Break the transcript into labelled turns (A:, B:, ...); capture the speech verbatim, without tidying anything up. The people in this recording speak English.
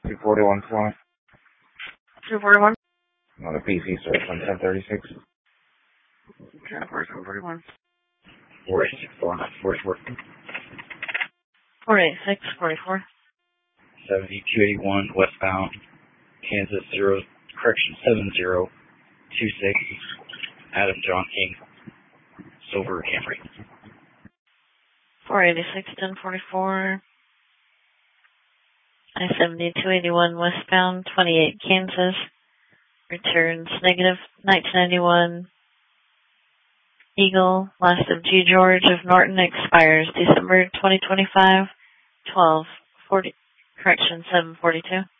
A: two forty-one flying.
B: two forty-one.
A: On the P C search on ten thirty-six.
B: ten forty-one.
A: four eighty-six, four forty-four.
B: four eighty-six, forty-four.
C: seventy-two eighty-one westbound, Kansas zero, correction, seven zero two six, Adam John King, Silver Camry.
B: four eighty-six, ten forty-four. I seventy-two eighty-one westbound, twenty-eight Kansas. Returns negative, nineteen ninety-one. Eagle, last of G. George of Norton, expires December twenty twenty-five, twelve forty, correction, seven forty-two.